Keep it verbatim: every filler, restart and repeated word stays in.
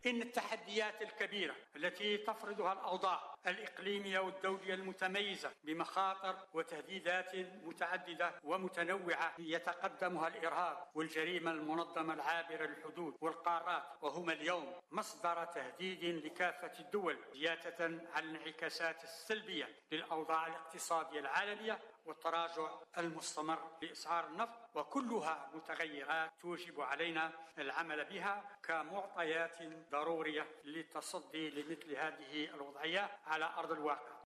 إن التحديات الكبيرة التي تفرضها الأوضاع الإقليمية والدولية المتميزة بمخاطر وتهديدات متعددة ومتنوعة يتقدمها الإرهاب والجريمة المنظمة العابرة للحدود والقارات، وهما اليوم مصدر تهديد لكافة الدول، زيادة على الانعكاسات السلبية للأوضاع الاقتصادية العالمية والتراجع المستمر لأسعار النفط، وكلها متغيرات توجب علينا العمل بها كمعطيات ضرورية للتصدي لمثل هذه الوضعية على أرض الواقع.